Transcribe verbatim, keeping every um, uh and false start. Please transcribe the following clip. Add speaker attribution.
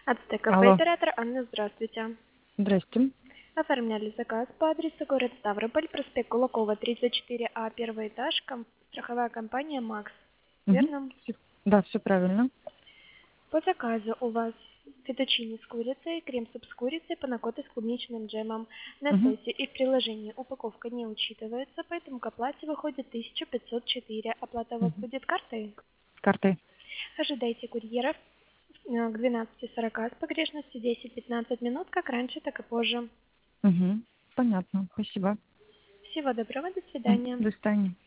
Speaker 1: Ацтек кафе,
Speaker 2: Алло,
Speaker 1: оператор Анна, здравствуйте.
Speaker 2: здрасте.
Speaker 1: Оформляли заказ по адресу город Ставрополь, проспект Кулакова, тридцать четыре А, первый этаж, ком- страховая компания «Макс».
Speaker 2: Мгм.
Speaker 1: Верно?
Speaker 2: Всё- Да, все правильно.
Speaker 1: По заказу у вас фетучини с курицей, крем-суп с курицей, панакота с клубничным джемом. На
Speaker 2: Мгм.
Speaker 1: сайте и в приложении упаковка не учитывается, поэтому к оплате выходит тысяча пятьсот четыре. Оплата у вас
Speaker 2: Мгм.
Speaker 1: будет картой?
Speaker 2: С картой.
Speaker 1: Ожидайте курьера э, к двенадцати сорока с погрешностью десять-пятнадцать минут, как раньше, так и позже.
Speaker 2: Мгм. Понятно. Спасибо.
Speaker 1: Всего доброго, до
Speaker 2: М,
Speaker 1: свидания.
Speaker 2: До свидания.